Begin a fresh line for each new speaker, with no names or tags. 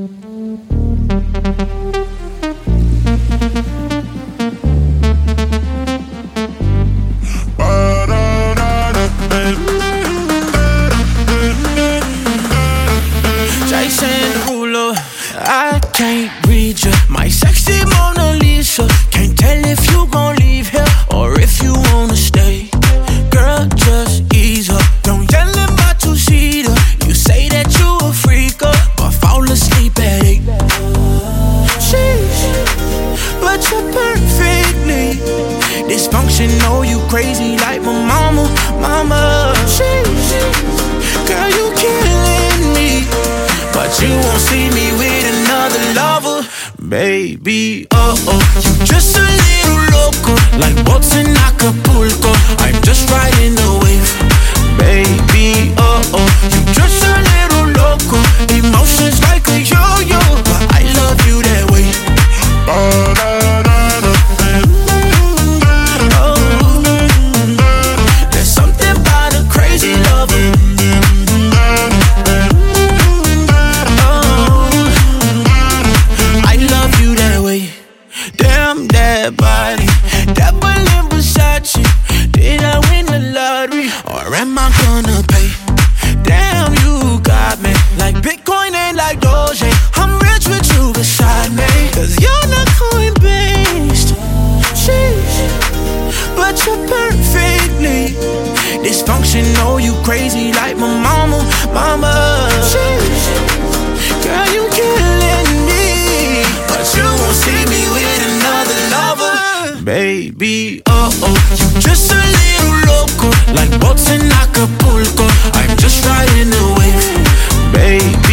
Jason Derulo, I can't read you. My sexy Mona Lisa. Can't tell if you gon' leave here or if you wanna stay. Girl, just ease up. Don't yell in my two-seater. You say that you a freak up, but fall asleep at 8. Sheesh, but you're perfectly dysfunctional. You crazy like my mama. Sheesh, girl, you killing me, but you won't see me with another lover. Baby, you just a little loco, like boats in Acapulco. I'm just riding the wave. Baby, you just a little loco, emotions like a yo-yo, but I love you that way. There's something about a crazy lover. Damn that body, that Berlin Versace. Did I win the lottery or am I gonna pay? Damn, you got me like Bitcoin and like Doge. I'm rich with you beside me, cause you're not coin-based. Sheesh, but you're perfectly dysfunctional. You crazy like my mama. Sheesh, girl, you killing me, but you won't see me with another lover. Baby, you just a little loco, like boats in Acapulco. I'm just riding the wave. Baby,